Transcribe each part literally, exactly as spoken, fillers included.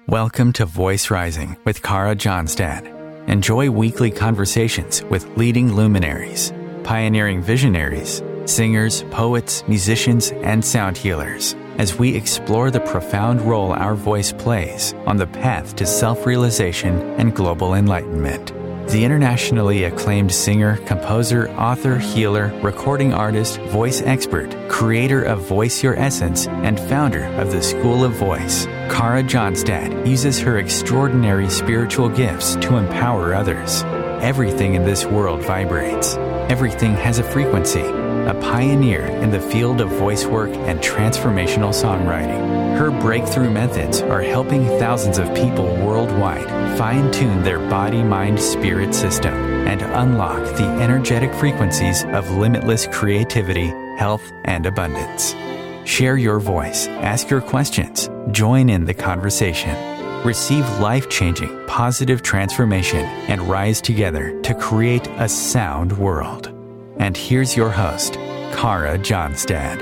Welcome to Voice Rising with Kara Johnstad. Enjoy weekly conversations with leading luminaries, pioneering visionaries, singers, poets, musicians, and sound healers as we explore the profound role our voice plays on the path to self-realization and global enlightenment. The internationally acclaimed singer, composer, author, healer, recording artist, voice expert, creator of Voice Your Essence, and founder of the School of Voice, Kara Johnstad uses her extraordinary spiritual gifts to empower others. Everything in this world vibrates. Everything has a frequency. A pioneer in the field of voice work and transformational songwriting. Her breakthrough methods are helping thousands of people worldwide fine-tune their body-mind-spirit system and unlock the energetic frequencies of limitless creativity, health, and abundance. Share your voice, ask your questions, join in the conversation. Receive life-changing, positive transformation and rise together to create a sound world. And here's your host, Kara Johnstad.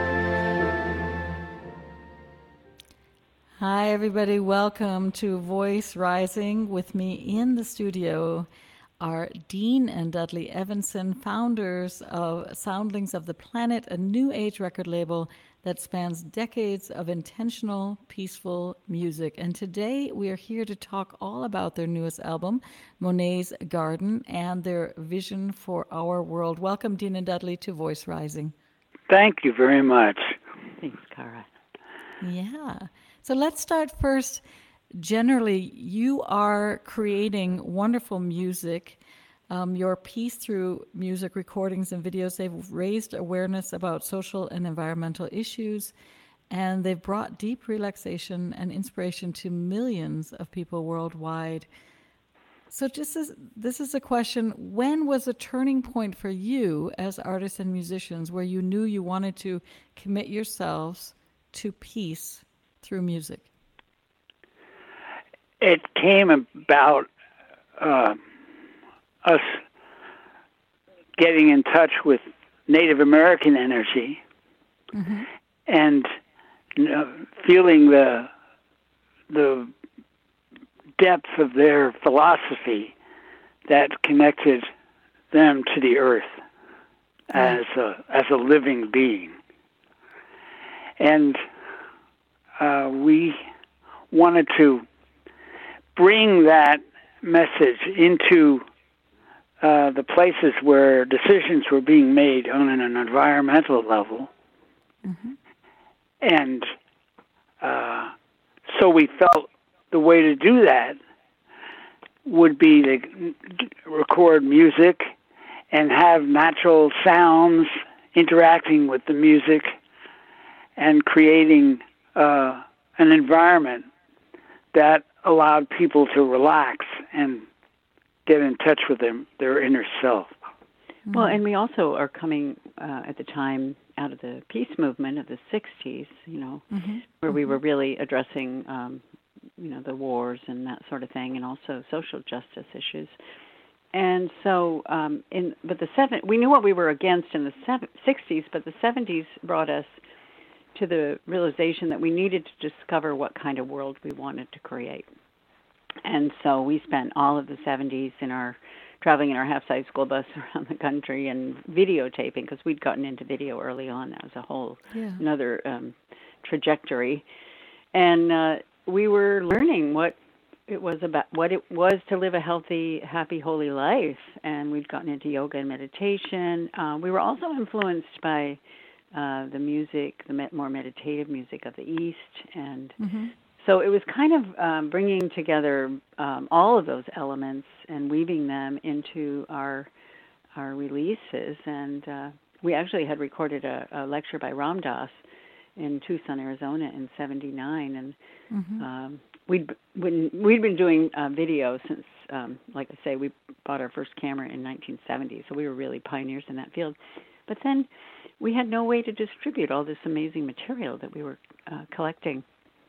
Hi, everybody. Welcome to Voice Rising. With me in the studio are Dean and Dudley Evanson, founders of Soundlings of the Planet, a new age record label that spans decades of intentional, peaceful music. And today we are here to talk all about their newest album, Monet's Garden, and their vision for our world. Welcome, Dean and Dudley, to Voice Rising. Thank you very much. Thanks, Kara. Yeah. So let's start first. Generally, you are creating wonderful music. Um, your piece through music recordings and videos, they've raised awareness about social and environmental issues, and they've brought deep relaxation and inspiration to millions of people worldwide. So just as, this is a question, when was a turning point for you as artists and musicians where you knew you wanted to commit yourselves to peace through music? It came about uh, us getting in touch with Native American energy, mm-hmm. and you know, feeling the the depth of their philosophy that connected them to the earth as a, as a living being. And uh, we wanted to bring that message into uh, the places where decisions were being made on an environmental level. Mm-hmm. And uh, so we felt the way to do that would be to record music and have natural sounds interacting with the music and creating uh, an environment that allowed people to relax and get in touch with them, their inner self. Well, and we also are coming uh, at the time out of the peace movement of the sixties, you know, mm-hmm. where we were really addressing, um, you know, the wars and that sort of thing, and also social justice issues. And so, um, in but the seven, we knew what we were against in the seven, sixties, but the seventies brought us to the realization that we needed to discover what kind of world we wanted to create. And so we spent all of the seventies in our traveling in our half-size school bus around the country and videotaping, because we'd gotten into video early on. That was a whole yeah. another um, trajectory. And uh, we were learning what it was about, what it was to live a healthy, happy, holy life. And we'd gotten into yoga and meditation. Uh, we were also influenced by uh, the music, the med- more meditative music of the East, and mm-hmm. so it was kind of um, bringing together um, all of those elements and weaving them into our our releases. And uh, we actually had recorded a, a lecture by Ram Dass in Tucson, Arizona in seventy-nine. And mm-hmm. um, we'd, we'd, we'd been doing uh, video since, um, like I say, we bought our first camera in nineteen seventy. So we were really pioneers in that field. But then we had no way to distribute all this amazing material that we were uh, collecting.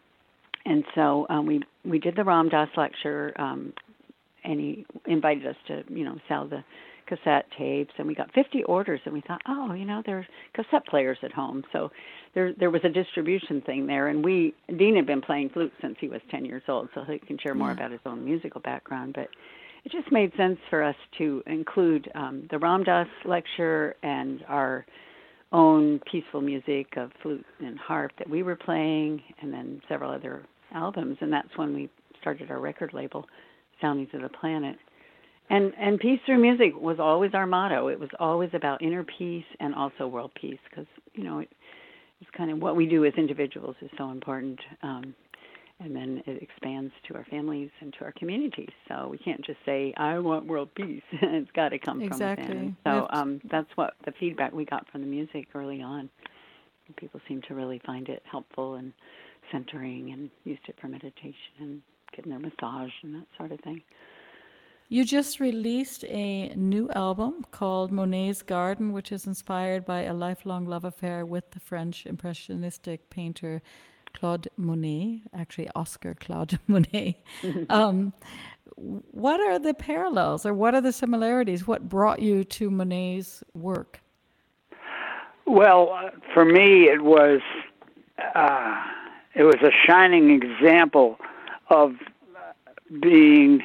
And so um, we we did the Ram Dass lecture, um, and he invited us to, you know, sell the cassette tapes, and we got fifty orders, and we thought, oh, you know, there's cassette players at home. So there there was a distribution thing there, and we, Dean had been playing flute since he was ten years old, so he can share more about his own musical background, but it just made sense for us to include um, the Ram Dass lecture and our own peaceful music of flute and harp that we were playing, and then several other albums, and that's when we started our record label, Soundings of the Planet. And and peace through music was always our motto. It was always about inner peace and also world peace, because, you know, it, it's kind of what we do as individuals is so important. Um, and then it expands to our families and to our communities. So we can't just say, I want world peace. It's got to come exactly. from within. So um, that's what the feedback we got from the music early on. People seem to really find it helpful and centering, and used it for meditation and getting their massage and that sort of thing. You just released a new album called Monet's Garden, which is inspired by a lifelong love affair with the French impressionistic painter Claude Monet, actually Oscar Claude Monet. um, what are the parallels, or what are the similarities? What brought you to Monet's work? Well, uh, for me, it was uh, it was a shining example of being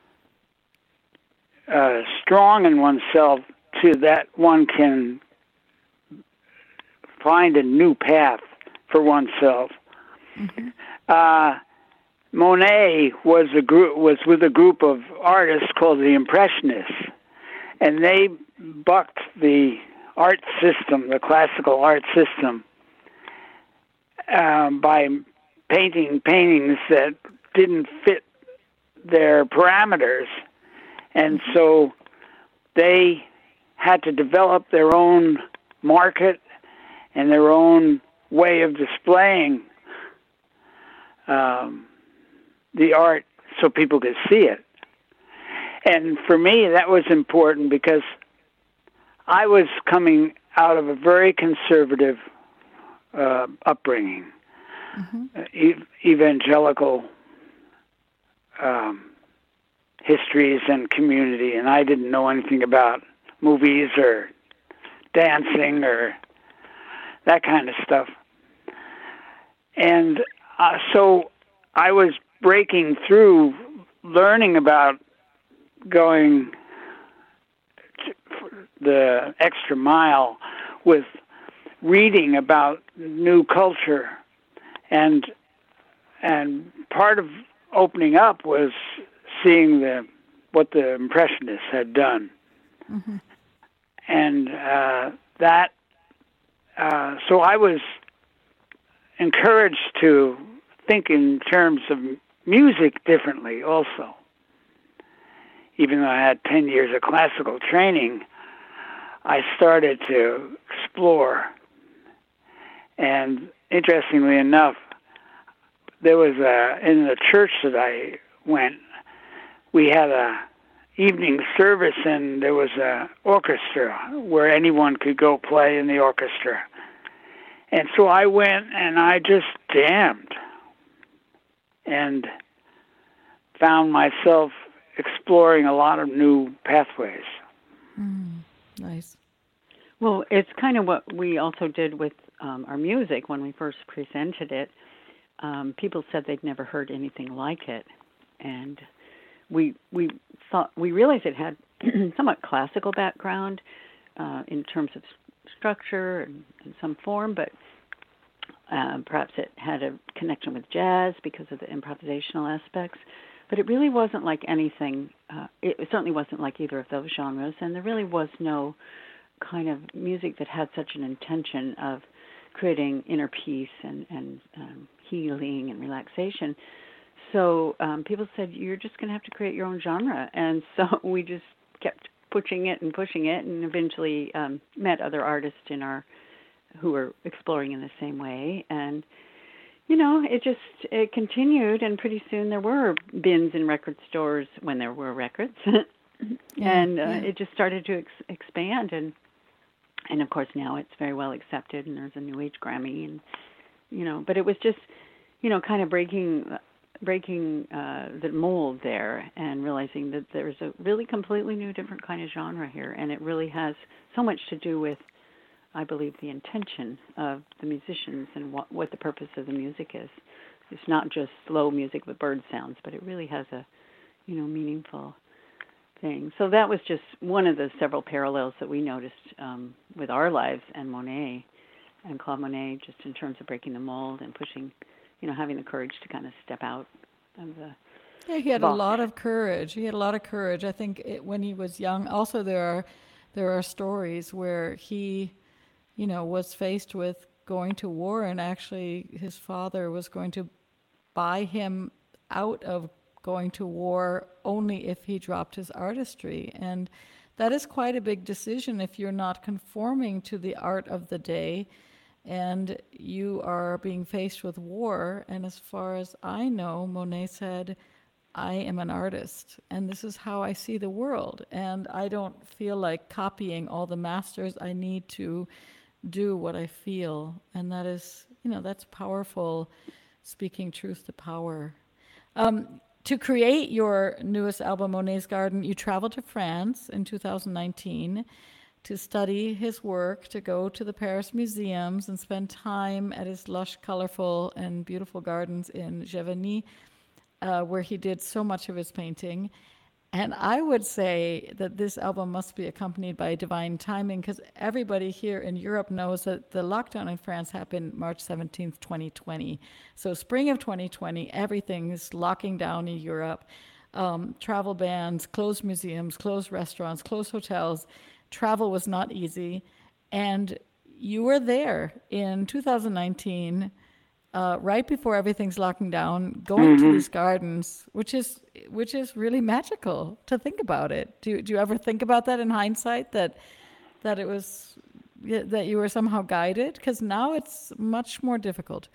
uh, strong in oneself, to that one can find a new path for oneself. Mm-hmm. Uh, Monet was a group was with a group of artists called the Impressionists, and they bucked the art system, the classical art system, um, by painting paintings that didn't fit their parameters, and so they had to develop their own market and their own way of displaying um, the art so people could see it. And for me, that was important because I was coming out of a very conservative uh, upbringing, mm-hmm. uh, ev- evangelical um, histories and community, and I didn't know anything about movies or dancing or that kind of stuff. And uh, so I was breaking through, learning about going the extra mile with reading about new culture, and and part of opening up was seeing the what the Impressionists had done, mm-hmm. and uh, that uh, so I was encouraged to think in terms of music differently also. Even though I had ten years of classical training, I started to explore. And interestingly enough, there was a, in the church that I went, we had a evening service, and there was a orchestra where anyone could go play in the orchestra. And so I went and I just jammed and found myself exploring a lot of new pathways. Mm, nice. Well, it's kind of what we also did with um, our music when we first presented it. Um, people said they'd never heard anything like it, and we we thought we realized it had somewhat classical background uh, in terms of structure and, and some form, but uh, perhaps it had a connection with jazz because of the improvisational aspects. But it really wasn't like anything, uh, it certainly wasn't like either of those genres, and there really was no kind of music that had such an intention of creating inner peace and, and um, healing and relaxation. So um, people said, you're just going to have to create your own genre. And so we just kept pushing it and pushing it, and eventually um, met other artists in our who were exploring in the same way. And you know, it just, it continued, and pretty soon there were bins in record stores when there were records. yeah, and uh, yeah. it just started to ex- expand. And, and of course now it's very well accepted, and there's a New Age Grammy, and, you know, but it was just, you know, kind of breaking breaking uh, the mold there and realizing that there's a really completely new, different kind of genre here, and it really has so much to do with, I believe, the intention of the musicians and what, what the purpose of the music is. It's not just slow music with bird sounds, but it really has a, you know, meaningful thing. So that was just one of the several parallels that we noticed um, with our lives and Monet and Claude Monet, just in terms of breaking the mold and pushing, you know, having the courage to kind of step out of the Yeah, he had box. a lot of courage. He had a lot of courage. I think it, when he was young, also there are there are stories where he, you know, was faced with going to war, and actually his father was going to buy him out of going to war only if he dropped his artistry. And that is quite a big decision if you're not conforming to the art of the day and you are being faced with war. And as far as I know, Monet said, I am an artist and this is how I see the world. And I don't feel like copying all the masters. I need to do what I feel. And that is, you know, that's powerful, speaking truth to power. Um, to create your newest album, Monet's Garden, you traveled to France in two thousand nineteen to study his work, to go to the Paris museums and spend time at his lush, colorful, and beautiful gardens in Giverny, uh, where he did so much of his painting. And I would say that this album must be accompanied by divine timing, because everybody here in Europe knows that the lockdown in France happened March seventeenth, twenty twenty. So spring of twenty twenty, everything is locking down in Europe. Um, travel bans, closed museums, closed restaurants, closed hotels. Travel was not easy. And you were there in two thousand nineteen, Uh, right before everything's locking down, going Mm-hmm. to these gardens, which is which is really magical to think about it. Do do you ever think about that in hindsight, that that it was that you were somehow guided? Because now it's much more difficult.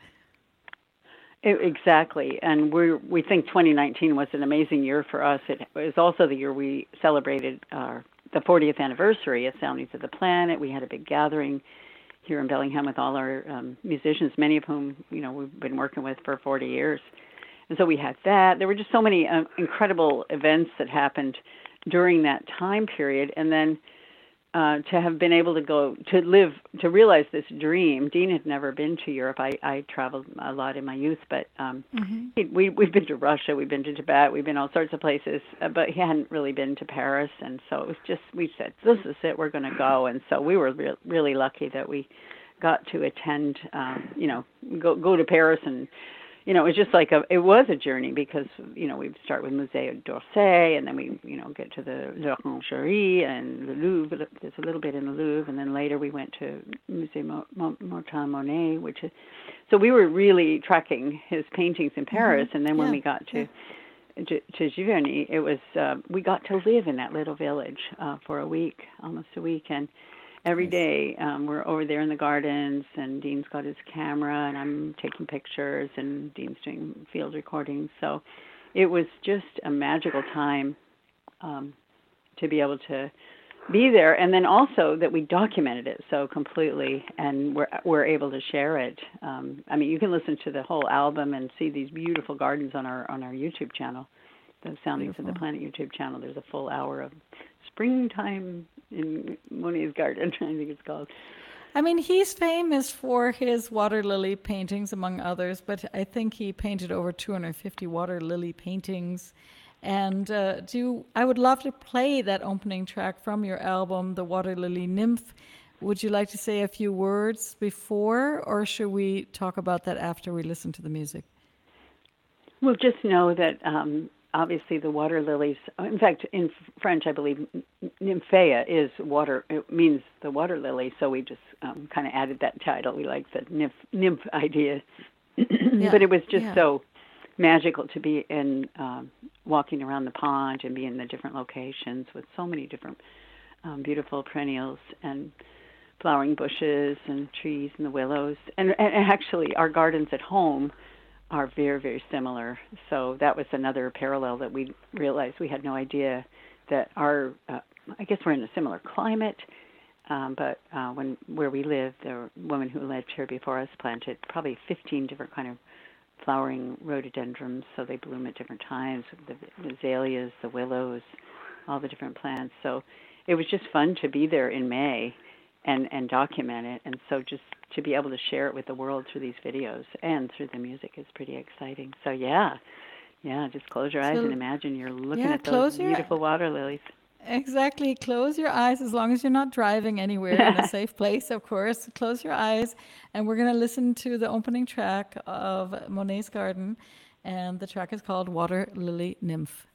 It, exactly, and we we think twenty nineteen was an amazing year for us. It was also the year we celebrated our the fortieth anniversary of Soundings of the Planet. We had a big gathering here in Bellingham with all our um, musicians, many of whom, you know, we've been working with for forty years. And so we had that. There were just so many uh, incredible events that happened during that time period. And then uh, to have been able to go, to live, to realize this dream. Dean had never been to Europe. I, I traveled a lot in my youth, but um, Mm-hmm. he, we, we've been to Russia, we've been to Tibet, we've been all sorts of places, uh, but he hadn't really been to Paris. And so it was just, we said, this is it, we're going to go. And so we were re- really lucky that we got to attend, um, you know, go go to Paris. And, you know, it was just like a, it was a journey because, you know, we'd start with Musée d'Orsay, and then we, you know, get to the l'Orangerie and the Louvre. There's a little bit in the Louvre, and then later we went to Musée Mo- Mo- Martin Monet, which is, so we were really tracking his paintings in Paris. Mm-hmm. And then when Yeah. we got to, to, to Giverny, it was, uh, we got to live in that little village uh, for a week, almost a week, and every day um, we're over there in the gardens, and Dean's got his camera, and I'm taking pictures, and Dean's doing field recordings. So it was just a magical time um, to be able to be there, and then also that we documented it so completely, and we're we're able to share it. Um, I mean, you can listen to the whole album and see these beautiful gardens on our on our YouTube channel, the Soundings of the Planet YouTube channel. There's a full hour of springtime in Monet's Garden, I think it's called. I mean, he's famous for his water lily paintings, among others, but I think he painted over two hundred fifty water lily paintings. And uh, do I would love to play that opening track from your album, The Water Lily Nymph. Would you like to say a few words before, or should we talk about that after we listen to the music? Well, just know that um, obviously the water lilies, in fact, in French, I believe nymphaea is water, it means the water lily, so we just um, kind of added that title. We like the nymph, nymph idea. Yeah. But it was just Yeah. so magical to be in, um, walking around the pond and be in the different locations with so many different um, beautiful perennials and flowering bushes and trees and the willows. And, and actually, our gardens at home are very, very similar. So that was another parallel that we realized. We had no idea that our, uh, I guess we're in a similar climate, um, but uh, when where we live, the woman who lived here before us planted probably fifteen different kind of flowering rhododendrons, so they bloom at different times, the, the azaleas, the willows, all the different plants. So it was just fun to be there in May and, and document it. And so just to be able to share it with the world through these videos and through the music is pretty exciting. So yeah, yeah, just close your eyes So, and imagine you're looking yeah, at those close your beautiful water lilies. Exactly. Close your eyes as long as you're not driving anywhere in a safe place, of course. Close your eyes, and we're going to listen to the opening track of Monet's Garden, and the track is called Water Lily Nymph.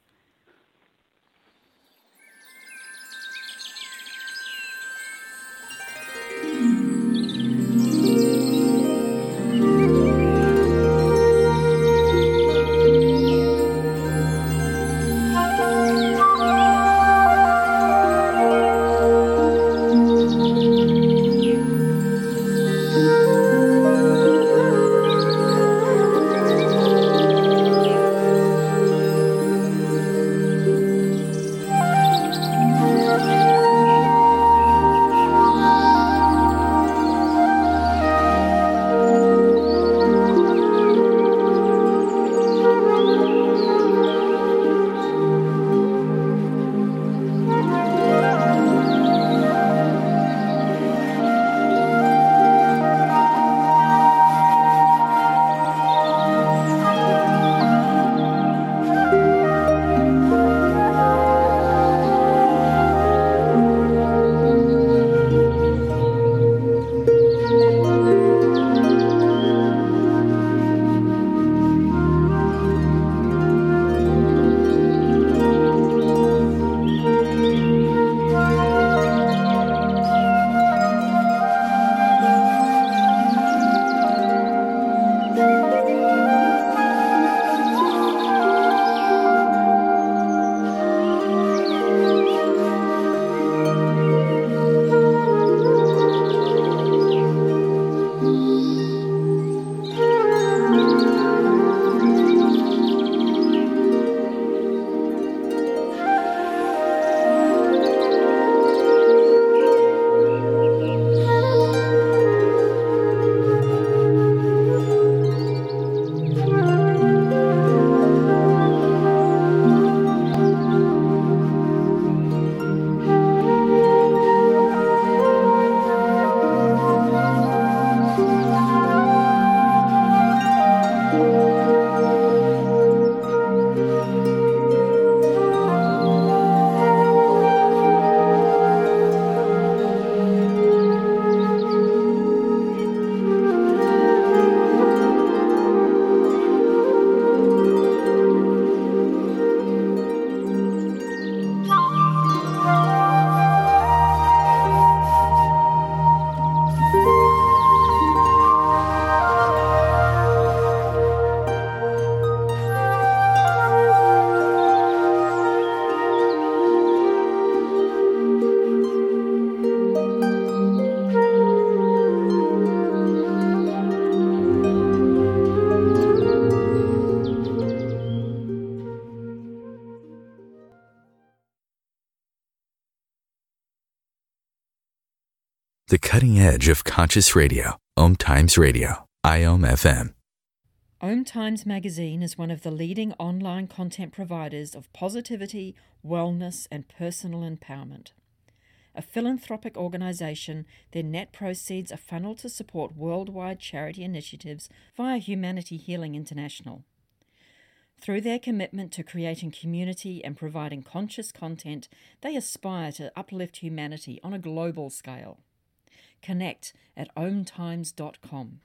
The cutting edge of conscious radio. Om Times Radio. I O M F M. Om Times Magazine is one of the leading online content providers of positivity, wellness, and personal empowerment. A philanthropic organisation, their net proceeds are funneled to support worldwide charity initiatives via Humanity Healing International. Through their commitment to creating community and providing conscious content, they aspire to uplift humanity on a global scale. Connect at om times dot com.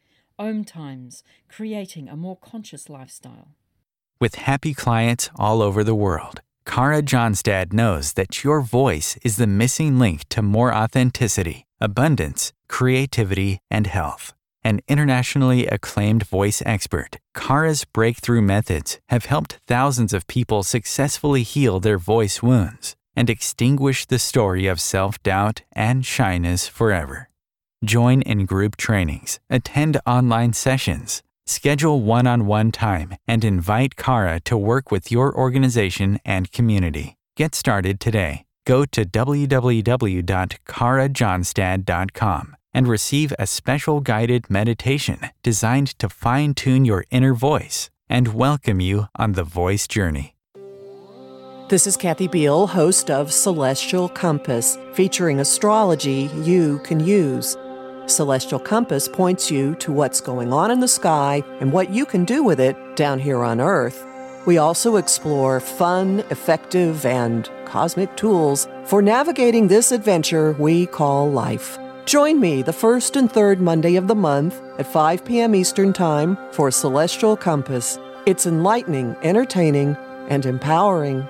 Om Times, creating a more conscious lifestyle. With happy clients all over the world, Kara Johnstad knows that your voice is the missing link to more authenticity, abundance, creativity, and health. An internationally acclaimed voice expert, Kara's breakthrough methods have helped thousands of people successfully heal their voice wounds and extinguish the story of self-doubt and shyness forever. Join in group trainings, attend online sessions, schedule one-on-one time, and invite Kara to work with your organization and community. Get started today. Go to w w w dot kara johnstad dot com. and receive a special guided meditation designed to fine-tune your inner voice and welcome you on the voice journey. This is Kathy Beal, host of Celestial Compass, featuring astrology you can use. Celestial Compass points you to what's going on in the sky and what you can do with it down here on Earth. We also explore fun, effective, and cosmic tools for navigating this adventure we call life. Join me the first and third Monday of the month at five p.m. Eastern Time for Celestial Compass. It's enlightening, entertaining, and empowering.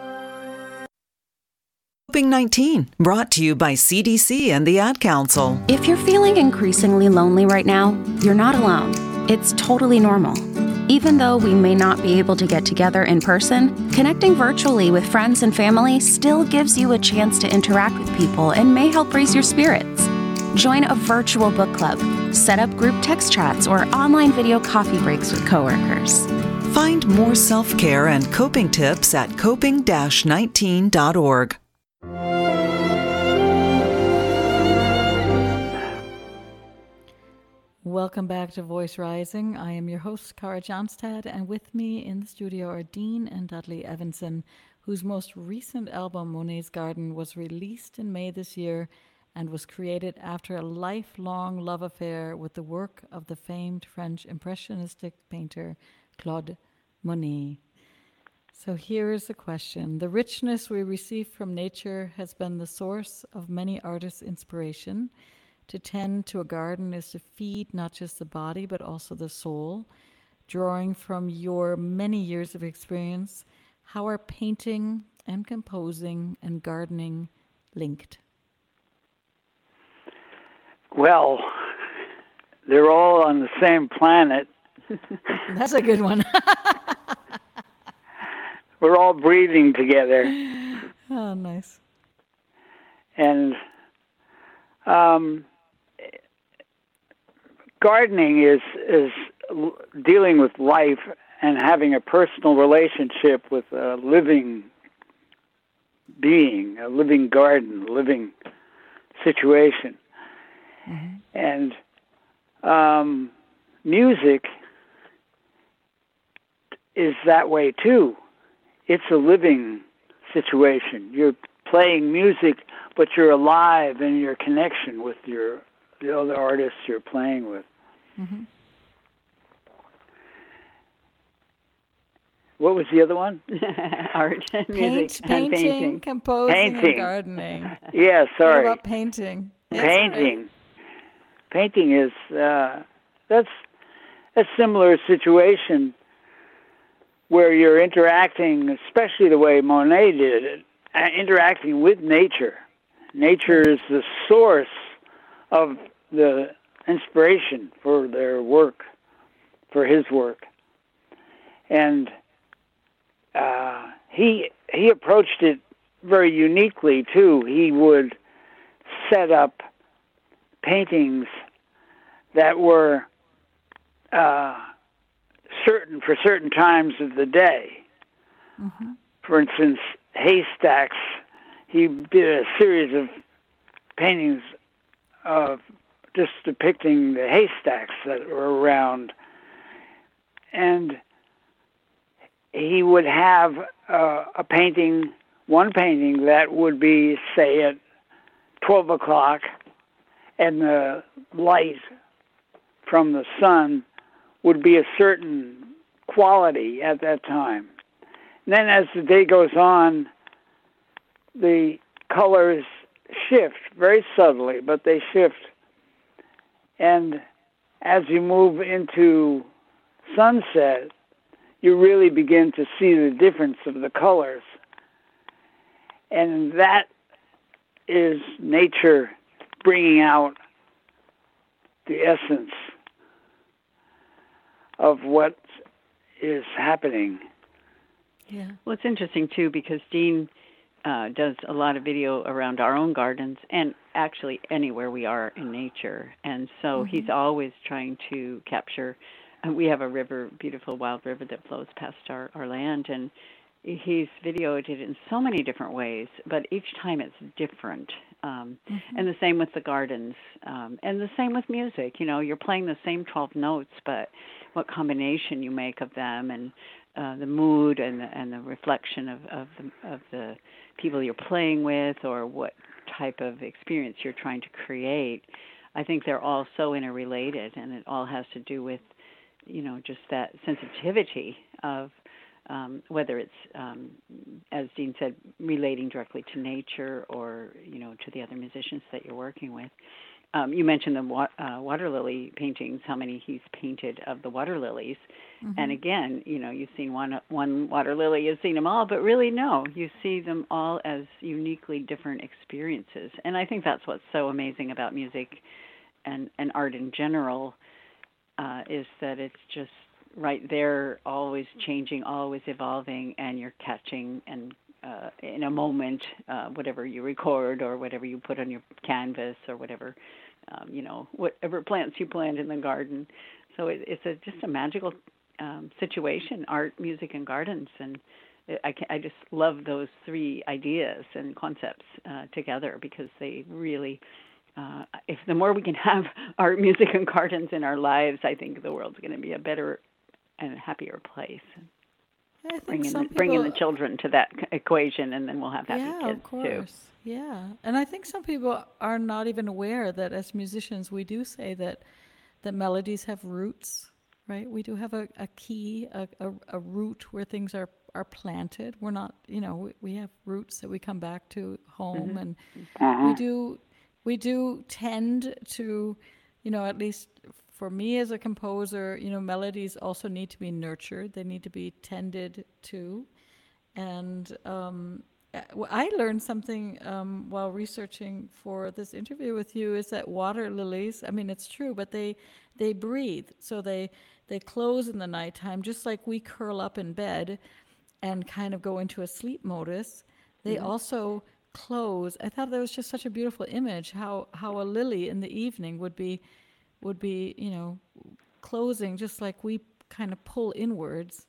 Coping nineteen, brought to you by C D C and the Ad Council. If you're feeling increasingly lonely right now, you're not alone. It's totally normal. Even though we may not be able to get together in person, connecting virtually with friends and family still gives you a chance to interact with people and may help raise your spirits. Join a virtual book club, set up group text chats, or online video coffee breaks with coworkers. Find more self-care and coping tips at coping nineteen dot org. Welcome back to Voice Rising. I am your host, Cara Johnstad, and with me in the studio are Dean and Dudley Evanson, whose most recent album, Monet's Garden, was released in May this year and was created after a lifelong love affair with the work of the famed French impressionistic painter Claude Monet. So here is the question. The richness we receive from nature has been the source of many artists' inspiration. To tend to a garden is to feed not just the body, but also the soul. Drawing from your many years of experience, how are painting and composing and gardening linked? Well, they're all on the same planet. That's a good one. We're all breathing together. Oh, nice. And um, gardening is is dealing with life and having a personal relationship with a living being, a living garden, a living situation. Mm-hmm. And um, music is that way too. It's a living situation. You're playing music, but you're alive in your connection with your the other artists you're playing with. Mm-hmm. What was the other one? Art and music. Paint, and painting, painting, composing, painting. and gardening. Yeah, sorry. What about painting? Painting. Right. Painting is uh, that's a similar situation where you're interacting, especially the way Monet did it, uh, interacting with nature. Nature is the source of the inspiration for their work, for his work. And uh, he he approached it very uniquely, too. He would set up paintings that were uh, certain for certain times of the day. Mm-hmm. For instance, haystacks. He did a series of paintings of just depicting the haystacks that were around. And he would have uh, a painting, one painting that would be, say, at twelve o'clock, and the light from the sun would be a certain quality at that time. And then as the day goes on, the colors shift very subtly, but they shift. And as you move into sunset, you really begin to see the difference of the colors. And that is nature bringing out the essence of what is happening. Yeah. Well, it's interesting, too, because Dean uh, does a lot of video around our own gardens and actually anywhere we are in nature. And so mm-hmm. he's always trying to capture. Uh, we have a river, beautiful wild river that flows past our, our land, and he's videoed it in so many different ways, but each time it's different. Um, mm-hmm. And the same with the gardens, um, and the same with music. You know, you're playing the same twelve notes, but what combination you make of them, and uh, the mood, and the, and the reflection of, of the of the people you're playing with, or what type of experience you're trying to create. I think they're all so interrelated, and it all has to do with, you know, just that sensitivity of um, whether it's, um, as Dean said, relating directly to nature, or, you know, to the other musicians that you're working with. Um, you mentioned the wa- uh, water lily paintings, how many he's painted of the water lilies. Mm-hmm. And again, you know, you've seen one one water lily, you've seen them all, but really no, you see them all as uniquely different experiences. And I think that's what's so amazing about music and, and art in general, uh, is that it's just right there, always changing, always evolving, and you're catching and uh, in a moment, uh, whatever you record or whatever you put on your canvas or whatever, um, you know, whatever plants you plant in the garden. So it, it's a, just a magical um, situation, art, music, and gardens. And I, can, I just love those three ideas and concepts uh, together, because they really, uh, if the more we can have art, music, and gardens in our lives, I think the world's going to be a better and a happier place. I think bring in, some the, people, bring in the children to that equation, and then we'll have happy yeah, kids of course. too. Yeah, and I think some people are not even aware that as musicians we do say that that melodies have roots, right? We do have a, a key, a, a, a root where things are, are planted. We're not, you know, we, we have roots that we come back to home, mm-hmm. and mm-hmm. we do we do tend to, you know, at least for me as a composer, you know, melodies also need to be nurtured. They need to be tended to. And um, I learned something um, while researching for this interview with you, is that water lilies, I mean, it's true, but they they breathe. So they, they close in the nighttime, just like we curl up in bed and kind of go into a sleep modus. They mm-hmm. also close. I thought that was just such a beautiful image, how, how a lily in the evening would be would be, you know, closing just like we kind of pull inwards.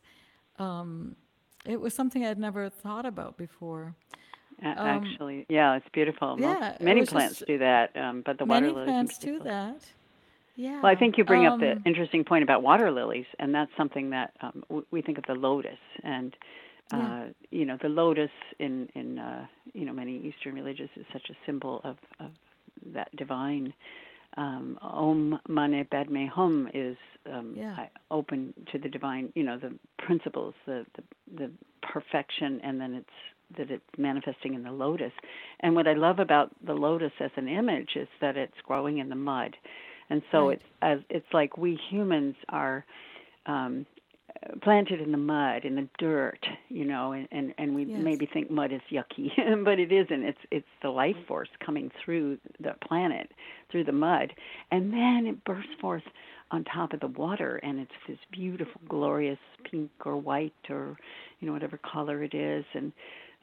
Um, it was something I'd never thought about before. Um, Actually, yeah, it's beautiful. Yeah, Most, many it plants just, do that, um, but the water many lilies plants do that. Yeah. Well, I think you bring um, up the interesting point about water lilies, and that's something that um, w- we think of the lotus, and uh, yeah. you know, the lotus in in uh, you know, many Eastern religions is such a symbol of, of that divine. Um, Om Mani Padme Hum is um, yeah. open to the divine, you know, the principles, the, the the perfection, and then it's that it's manifesting in the lotus. And what I love about the lotus as an image is that it's growing in the mud, and so right. it's as it's like we humans are um, planted in the mud, in the dirt, you know, and, and, and we yes. maybe think mud is yucky, but it isn't. It's it's the life force coming through the planet, through the mud, and then it bursts forth on top of the water, and it's this beautiful, glorious pink or white or, you know, whatever color it is. And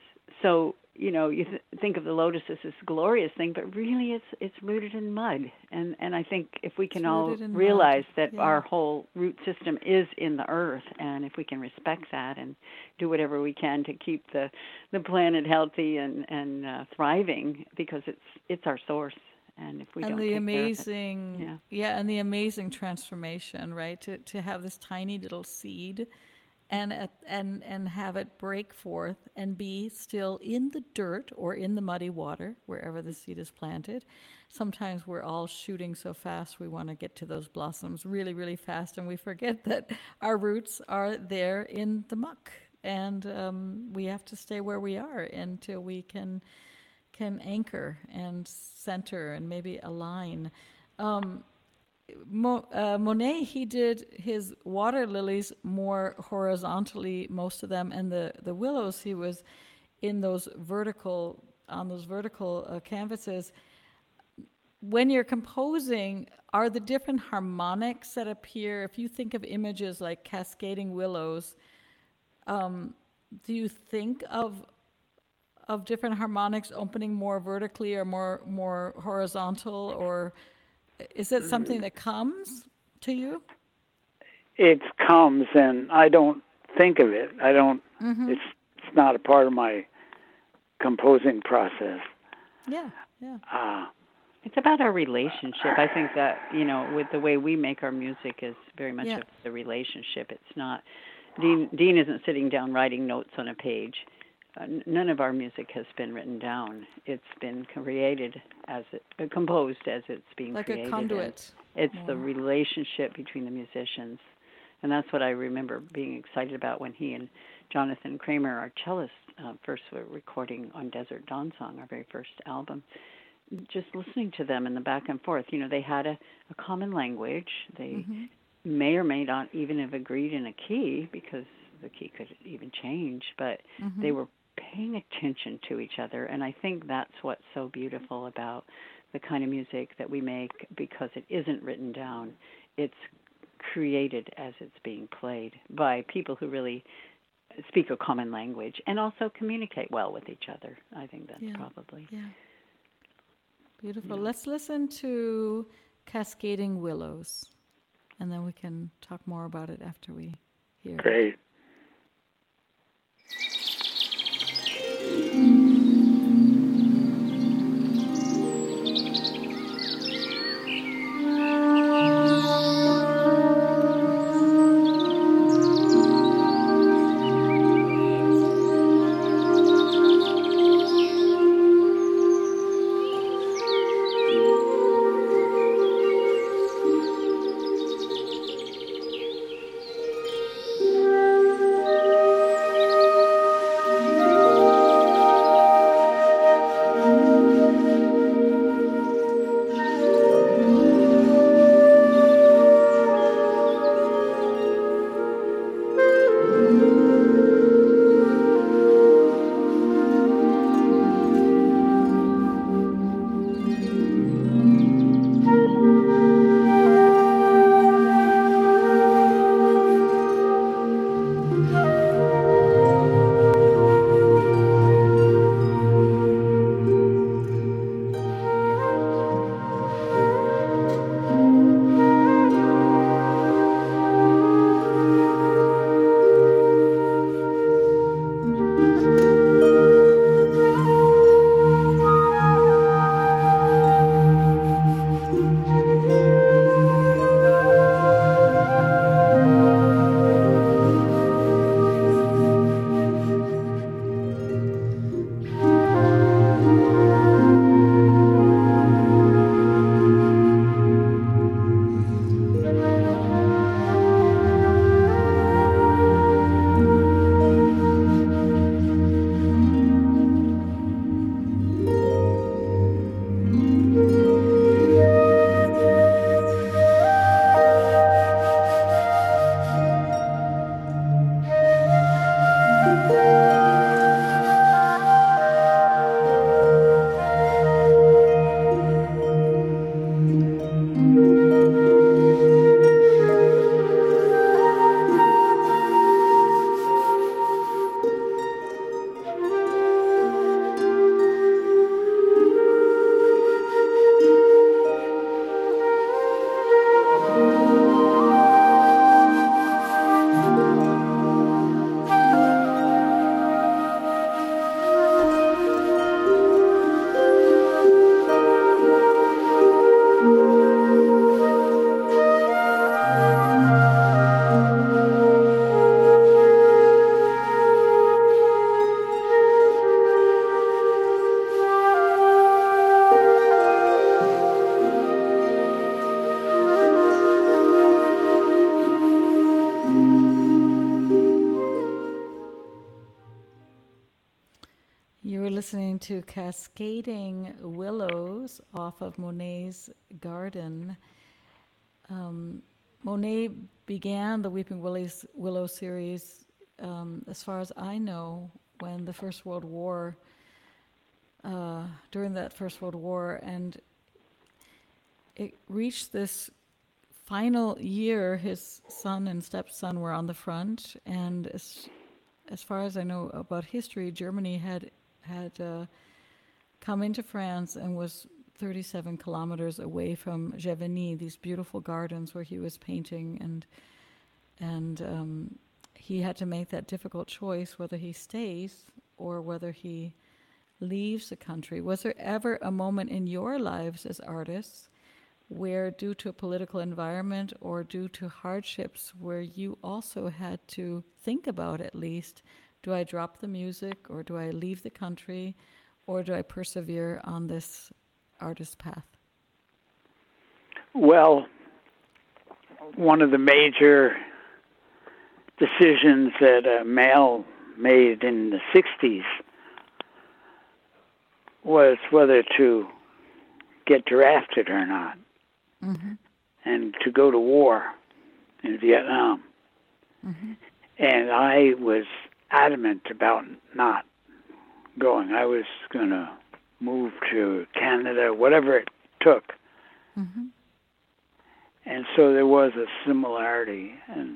so, you know, you th- think of the lotus as this glorious thing, but really it's it's rooted in mud. And and I think if we can all realize mud. that yeah. our whole root system is in the earth, and if we can respect that and do whatever we can to keep the, the planet healthy and, and uh, thriving, because it's it's our source. And if we and don't the take amazing, care of it, yeah. yeah, and the amazing transformation, right? To to have this tiny little seed, and uh, and and have it break forth and be still in the dirt or in the muddy water wherever the seed is planted. Sometimes we're all shooting so fast we want to get to those blossoms really, really fast, and we forget that our roots are there in the muck, and um, we have to stay where we are until we can. can anchor and center and maybe align. Um, Mo, uh, Monet, he did his water lilies more horizontally, most of them, and the, the willows, he was in those vertical, on those vertical uh, canvases. When you're composing, are the different harmonics that appear, if you think of images like cascading willows, um, do you think of of different harmonics opening more vertically or more more horizontal, or is it something that comes to you? It comes, and I don't think of it. I don't. Mm-hmm. It's it's not a part of my composing process. Yeah, yeah. Uh, It's about our relationship. I think that, you know, with the way we make our music is very much Yeah. of the relationship. It's not, Dean, Dean isn't sitting down writing notes on a page. Uh, n- none of our music has been written down. It's been created as it, uh, composed as it's being Like created. a conduit. And it's more. the relationship between the musicians. And that's what I remember being excited about when he and Jonathan Kramer, our cellist, uh, first were recording on Desert Dawn Song, our very first album. Just listening to them in the back and forth, you know, they had a, a common language. They Mm-hmm. may or may not even have agreed in a key, because the key could even change, but Mm-hmm. they were paying attention to each other. And I think that's what's so beautiful about the kind of music that we make, because it isn't written down. It's created as it's being played by people who really speak a common language and also communicate well with each other. I think that's Yeah. probably... Yeah. Beautiful. Yeah. Let's listen to Cascading Willows, and then we can talk more about it after we hear it. great. You were listening to Cascading Willows off of Monet's Garden. Um, Monet began the Weeping Willow's, Willow series, um, as far as I know, when the First World War, uh, during that First World War, and it reached this final year. His son and stepson were on the front, and as, as far as I know about history, Germany had had uh, come into France and was thirty-seven kilometers away from Gévigny, these beautiful gardens where he was painting, and and um, he had to make that difficult choice whether he stays or whether he leaves the country. Was there ever a moment in your lives as artists where, due to a political environment or due to hardships, where you also had to think about, at least, do I drop the music, or do I leave the country, or do I persevere on this artist path? Well, one of the major decisions that a male made in the sixties was whether to get drafted or not, mm-hmm. and to go to war in Vietnam. Mm-hmm. And I was adamant about not going. I was going to move to Canada, whatever it took. Mm-hmm. And so there was a similarity. And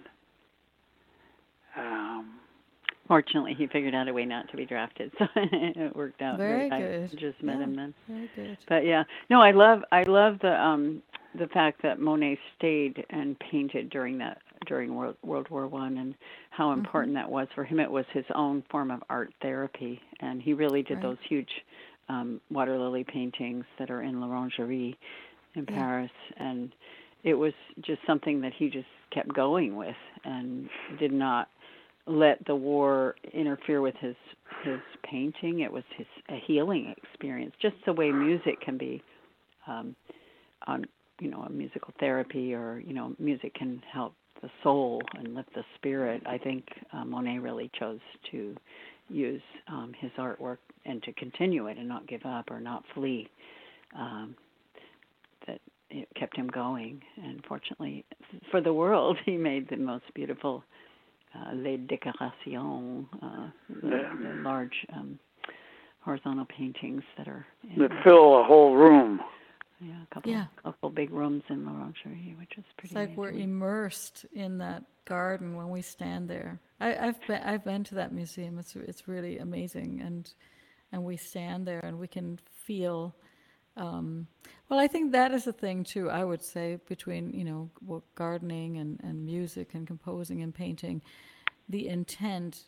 um, fortunately, he figured out a way not to be drafted, so it worked out. Very I good. just met yeah, him then. Very good. But yeah, no, I love I love the um, the fact that Monet stayed and painted during that during World World War One, and how important mm-hmm. that was for him. It was his own form of art therapy, and he really did right. those huge um, water lily paintings that are in L'Orangerie in yeah. Paris, and it was just something that he just kept going with, and did not let the war interfere with his his painting. It was his a healing experience, just the way music can be um, on you know a musical therapy, or you know music can help the soul and lift the spirit. I think uh, Monet really chose to use um, his artwork and to continue it and not give up or not flee. Um, that it kept him going, and fortunately for the world, he made the most beautiful uh, Les Décorations, uh, the, the large um, horizontal paintings that are in, that fill a whole room. Yeah, a couple, yeah. couple big rooms in L'Orangerie, which is pretty. It's like amazing. We're immersed in that garden when we stand there. I, I've been, I've been to that museum. It's it's really amazing, and and we stand there and we can feel. Um, well, I think that is a thing too. I would say between you know well, gardening and, and music and composing and painting, the intent.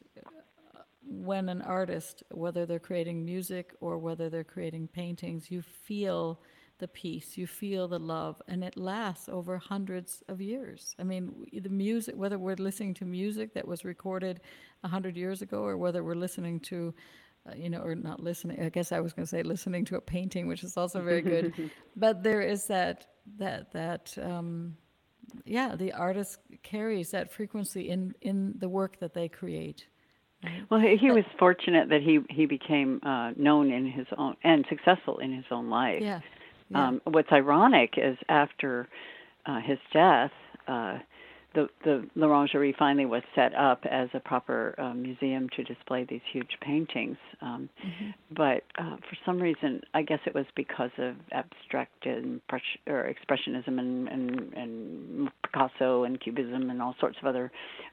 When an artist, whether they're creating music or whether they're creating paintings, you feel the peace, you feel the love, and it lasts over hundreds of years. I mean, the music, whether we're listening to music that was recorded a hundred years ago, or whether we're listening to, uh, you know, or not listening, I guess I was going to say listening to a painting, which is also very good. But there is that, that, that, um, yeah, the artist carries that frequency in, in the work that they create. Well, he, he was fortunate that he he became uh, known in his own and successful in his own life. Yeah. yeah. Um, what's ironic is after uh, his death, uh, the the L'Orangerie finally was set up as a proper uh, museum to display these huge paintings. Um, mm-hmm. But uh, for some reason, I guess it was because of abstract and or expressionism and, and and Picasso and Cubism and all sorts of other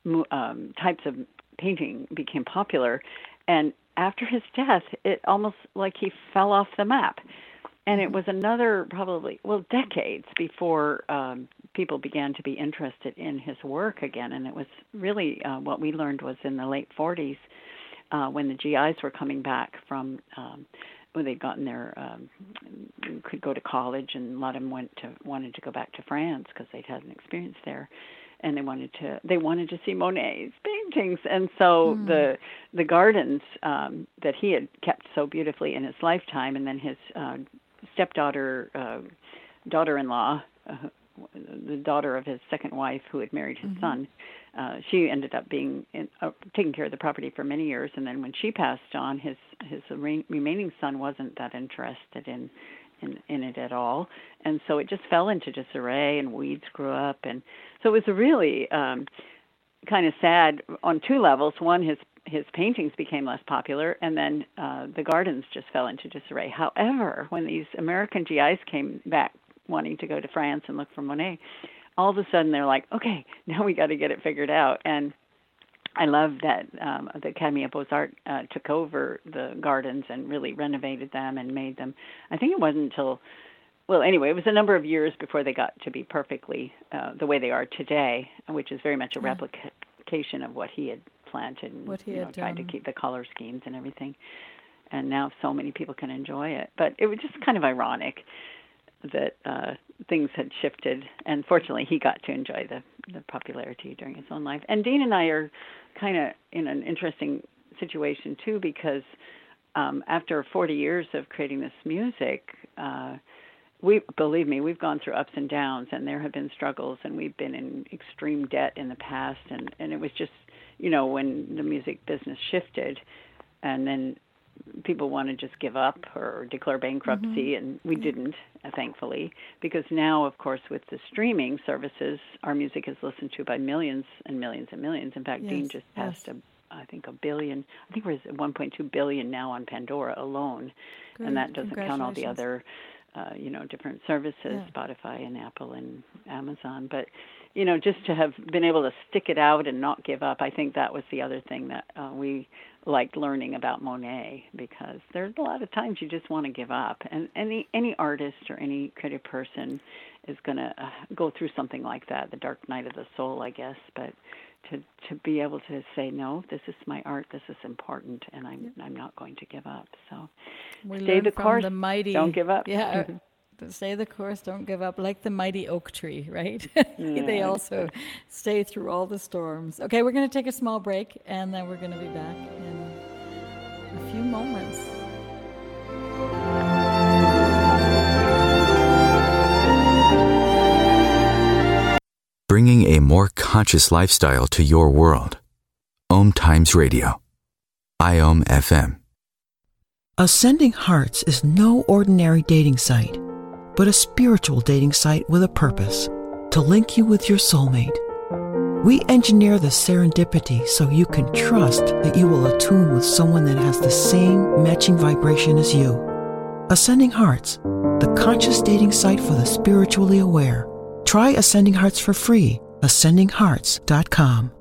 um, types of painting became popular, and after his death, it almost like he fell off the map. And it was another probably, well, decades before um, people began to be interested in his work again. And it was really uh, what we learned was in the late forties uh, when the G Is were coming back from, um, when they'd gotten their, um, could go to college, and a lot of them went to, wanted to go back to France because they'd had an experience there. And they wanted to they wanted to see Monet's paintings, and so mm. the the gardens um, that he had kept so beautifully in his lifetime, and then his uh, stepdaughter, uh, daughter-in-law, uh, the daughter of his second wife, who had married his mm-hmm. son, uh, she ended up being in, uh, taking care of the property for many years. And then when she passed on, his his re- remaining son wasn't that interested in. In, in it at all, and so it just fell into disarray, and weeds grew up, and so it was really um, kind of sad on two levels. One, his his paintings became less popular, and then uh, the gardens just fell into disarray. However, when these American G Is came back wanting to go to France and look for Monet, all of a sudden they're like, okay, now we got to get it figured out. And I love that um, the Academy of Beaux-Arts uh, took over the gardens and really renovated them and made them. I think it wasn't until, well, anyway, it was a number of years before they got to be perfectly uh, the way they are today, which is very much a replica ramification of what he had planted and What he you know, had tried done. to keep the color schemes and everything. And now so many people can enjoy it. But it was just kind of ironic that uh, things had shifted. And fortunately, he got to enjoy the, the popularity during his own life. And Dean and I are kind of in an interesting situation, too, because um, after forty years of creating this music, uh, we believe me, we've gone through ups and downs, and there have been struggles, and we've been in extreme debt in the past. And, and it was just, you know, when the music business shifted, and then people want to just give up or declare bankruptcy, mm-hmm. and we didn't, uh, thankfully, because now, of course, with the streaming services, our music is listened to by millions and millions and millions. In fact, yes, Dean just passed, yes. a, I think, a billion. I think we're at one point two billion now on Pandora alone, Great. And that doesn't count all the other, uh, you know, different services, yeah. Spotify and Apple and Amazon. But, you know, just to have been able to stick it out and not give up, I think that was the other thing that uh, we liked learning about Monet, because there's a lot of times you just want to give up. And any any artist or any creative person is going to uh, go through something like that, the dark night of the soul, I guess. But to to be able to say, no, this is my art, this is important, and I'm yeah. I'm not going to give up. So we stay the course, the mighty, don't give up. Yeah. Stay the course, don't give up, like the mighty oak tree, right? Yeah. They also stay through all the storms. Okay, we're going to take a small break, and then we're going to be back in a few moments. Bringing a more conscious lifestyle to your world. Om Times Radio. I O M F M. Ascending Hearts is no ordinary dating site, but a spiritual dating site with a purpose, to link you with your soulmate. We engineer the serendipity so you can trust that you will attune with someone that has the same matching vibration as you. Ascending Hearts, the conscious dating site for the spiritually aware. Try Ascending Hearts for free, ascending hearts dot com.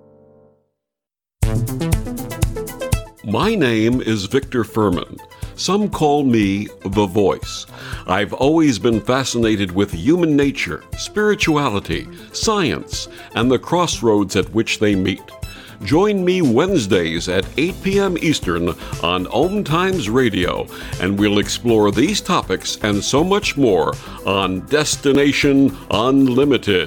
My name is Victor Furman. Some call me The Voice. I've always been fascinated with human nature, spirituality, science, and the crossroads at which they meet. Join me Wednesdays at eight p.m. Eastern on Om Times Radio, and we'll explore these topics and so much more on Destination Unlimited.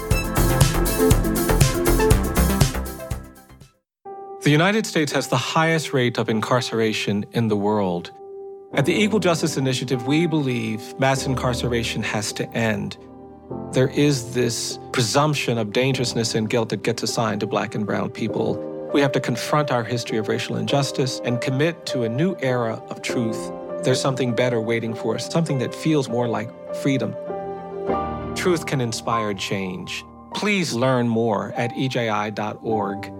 The United States has the highest rate of incarceration in the world. At the Equal Justice Initiative, we believe mass incarceration has to end. There is this presumption of dangerousness and guilt that gets assigned to Black and brown people. We have to confront our history of racial injustice and commit to a new era of truth. There's something better waiting for us, something that feels more like freedom. Truth can inspire change. Please learn more at E J I dot org.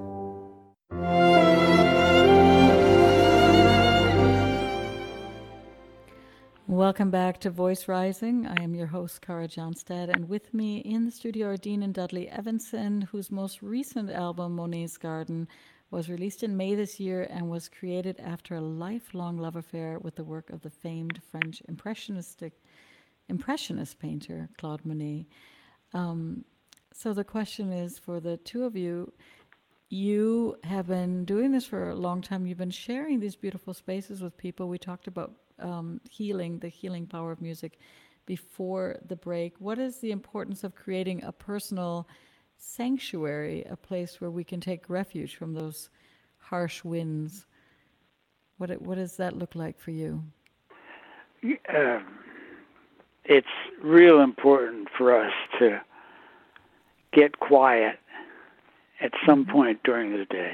Welcome back to Voice Rising. I am your host, Cara Johnstad, and with me in the studio are Dean and Dudley Evanson, whose most recent album, Monet's Garden, was released in May this year and was created after a lifelong love affair with the work of the famed French impressionistic impressionist painter Claude Monet. Um, so the question is, for the two of you, you have been doing this for a long time. You've been sharing these beautiful spaces with people. We talked about um, healing, the healing power of music before the break. What is the importance of creating a personal sanctuary, a place where we can take refuge from those harsh winds? What what does that look like for you? Uh, it's real important for us to get quiet at some point during the day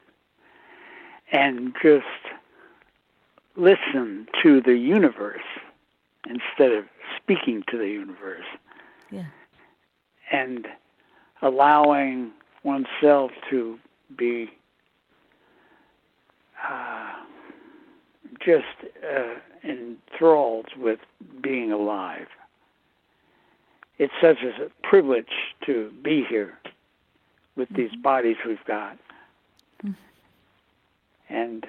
and just listen to the universe instead of speaking to the universe. Yeah. And allowing oneself to be uh, just uh, enthralled with being alive. It's such a privilege to be here with mm-hmm. these bodies we've got. Mm-hmm. And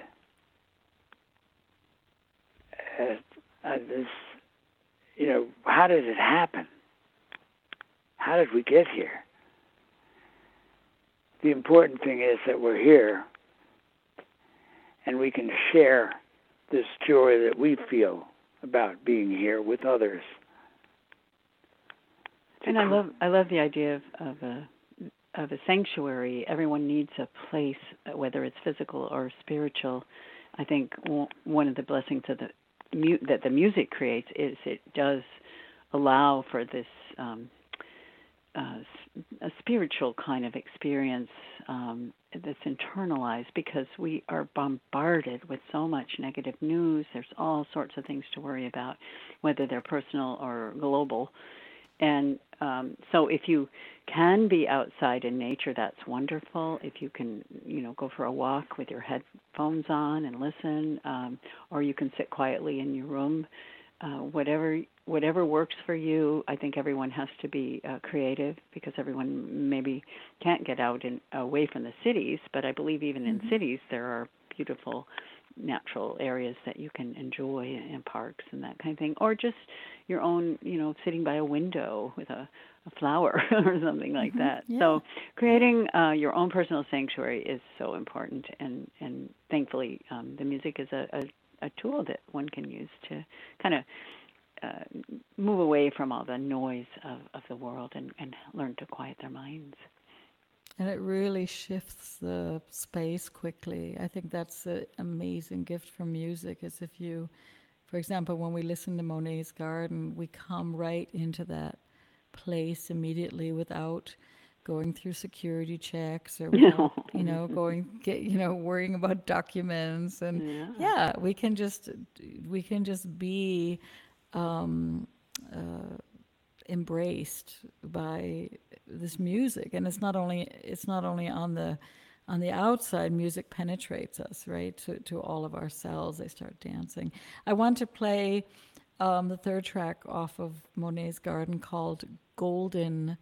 uh, uh, this, you know, how did it happen? How did we get here? the important thing is that we're here and we can share this joy that we feel about being here with others. And I love I love the idea of, of a of a sanctuary. Everyone needs a place, whether it's physical or spiritual. I think one of the blessings of the that the music creates is it does allow for this um, uh, a spiritual kind of experience um, that's internalized, because we are bombarded with so much negative news. There's all sorts of things to worry about, whether they're personal or global. And um, so if you can be outside in nature, that's wonderful. If you can, you know, go for a walk with your headphones on and listen, um, or you can sit quietly in your room, uh, whatever whatever works for you. I think everyone has to be uh, creative, because everyone maybe can't get out and away from the cities, but I believe even mm-hmm. in cities there are beautiful natural areas that you can enjoy in parks and that kind of thing, or just your own, you know, sitting by a window with a, a flower or something like mm-hmm. that. Yeah. So creating uh, your own personal sanctuary is so important, and, and thankfully um, the music is a, a, a tool that one can use to kind of uh, move away from all the noise of, of the world and, and learn to quiet their minds. And it really shifts the space quickly. I think that's an amazing gift from music, is if you, for example, when we listen to Monet's Garden, we come right into that place immediately without going through security checks or without, you know, going, get, you know, worrying about documents. And yeah, yeah we can just, we can just be um, uh, embraced by this music. And it's not only it's not only on the on the outside. Music penetrates us, right, to to all of our cells. They start dancing. I want to play um, the third track off of Monet's Garden, called Golden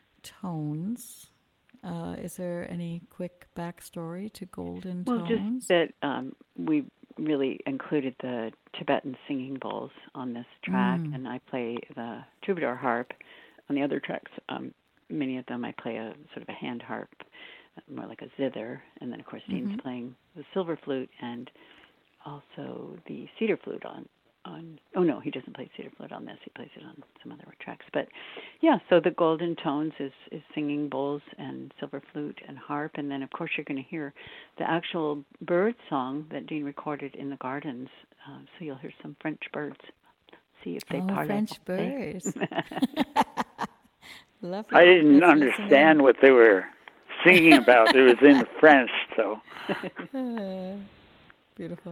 Tones. Uh, is there any quick backstory to Golden well, Tones? Well, just that um, we really included the Tibetan singing bowls on this track, mm. and I play the troubadour harp. On the other tracks, um, many of them I play a sort of a hand harp, more like a zither, and then of course Dean's mm-hmm. playing the silver flute and also the cedar flute on, on, oh no, he doesn't play cedar flute on this, he plays it on some other tracks. But yeah, so the Golden Tones is, is singing bowls and silver flute and harp, and then of course you're going to hear the actual bird song that Dean recorded in the gardens, uh, so you'll hear some French birds. See if they oh, part French birds. Lovely. I didn't Let's understand what they were singing about. It was in French, so. uh, beautiful.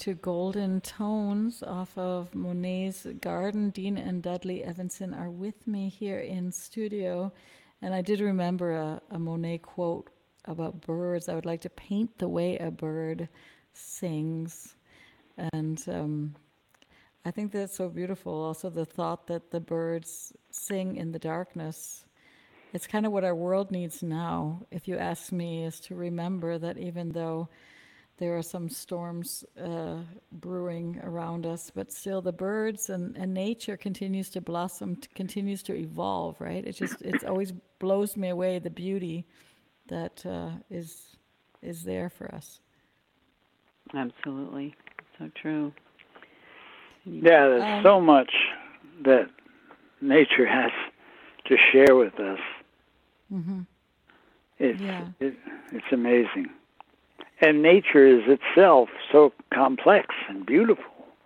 to Golden Tones off of Monet's Garden. Dean and Dudley Evanson are with me here in studio. And I did remember a, a Monet quote about birds. I would like to paint the way a bird sings. And um, I think that's so beautiful. Also, the thought that the birds sing in the darkness. It's kind of what our world needs now, if you ask me, is to remember that even though there are some storms uh, brewing around us, but still the birds and, and nature continues to blossom, t- continues to evolve, right? It just, it always blows me away, the beauty that uh, is is there for us. Absolutely. So true. Yeah, there's Um, so much that nature has to share with us. Mm-hmm. It's, Yeah. it, it's amazing. And nature is itself so complex and beautiful.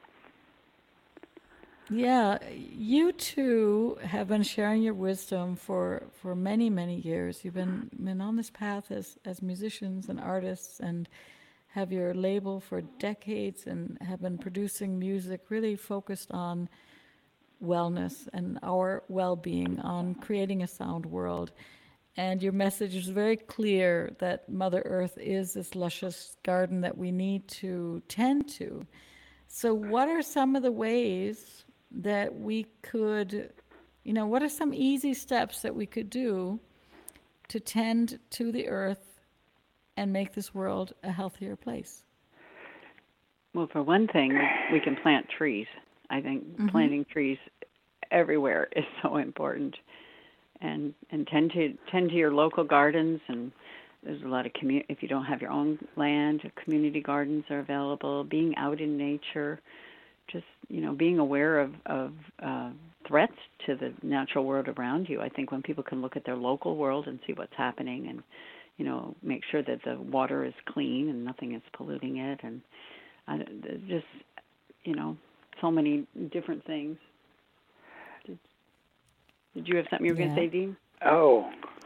Yeah, you two have been sharing your wisdom for, for many, many years. You've been, been on this path as, as musicians and artists and have your label for decades and have been producing music really focused on wellness and our well-being, on creating a sound world. And your message is very clear that Mother Earth is this luscious garden that we need to tend to. So what are some of the ways that we could, you know, what are some easy steps that we could do to tend to the earth and make this world a healthier place? Well, for one thing, we can plant trees. I think Mm-hmm. planting trees everywhere is so important. And and tend to tend to your local gardens, and there's a lot of commu- if you don't have your own land, community gardens are available. Being out in nature, just you know, being aware of of uh, threats to the natural world around you. I think when people can look at their local world and see what's happening, and you know, make sure that the water is clean and nothing is polluting it, and uh, just you know, so many different things. Did, did you have something you were Yeah. going to say, Dean? Oh,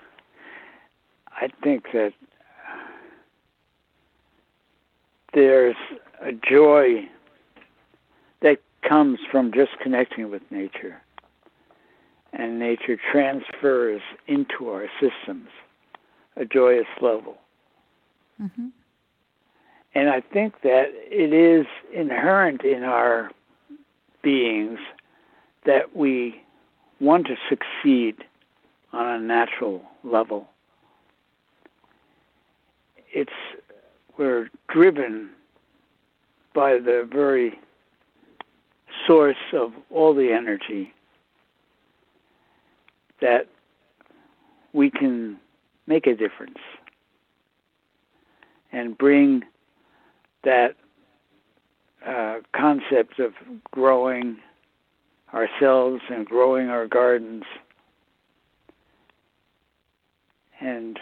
I think that there's a joy that comes from just connecting with nature. And nature transfers into our systems a joyous level. Mm-hmm. And I think that it is inherent in our beings that we want to succeed on a natural level. It's, we're driven by the very source of all the energy that we can make a difference and bring that uh, concept of growing ourselves and growing our gardens and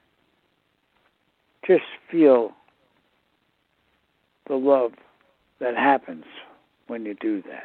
just feel the love that happens when you do that.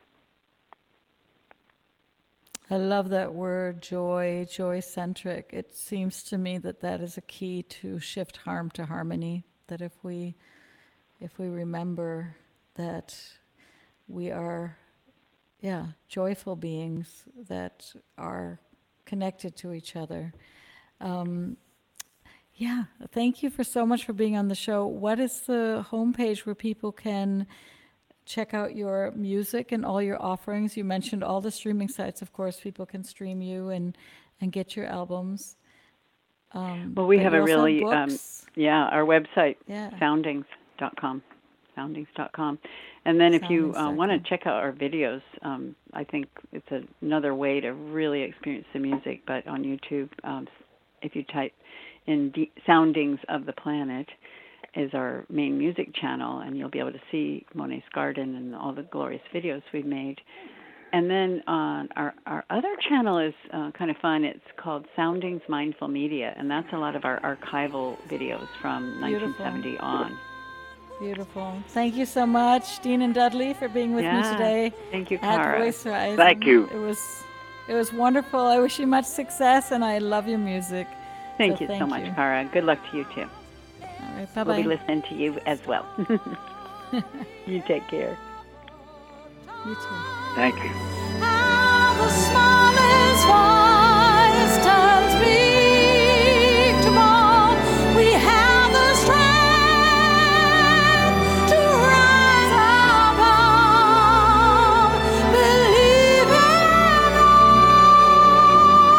I love that word, joy, joy-centric. It seems to me that that is a key to shift harm to harmony, that if we if we remember that we are, yeah, joyful beings that are connected to each other. Um, yeah, thank you for so much for being on the show. What is the homepage where people can check out your music and all your offerings? You mentioned all the streaming sites. Of course, people can stream you and, and get your albums. Um, Well, we but have you a also really, um, books. yeah, our website, Yeah. soundings dot com, soundings dot com. And then if you uh, Soundings dot want to com. check out our videos, um, I think it's a, another way to really experience the music. But on YouTube, um, if you type in D- Soundings of the Planet, is our main music channel, and you'll be able to see Monet's Garden and all the glorious videos we've made. And then on our, our other channel is uh, kind of fun. It's called Soundings Mindful Media, and that's a lot of our archival videos from Beautiful. nineteen seventy on. Beautiful. Thank you so much, Dean and Dudley, for being with me Yeah. today Thank you, at Cara. Voice Rise. Thank you. It was it was wonderful. I wish you much success, and I love your music. Thank So you so thank much, you. Cara. Good luck to you, too. All right, We'll bye-bye. be listening to you as well. You take care. You too. Thank you.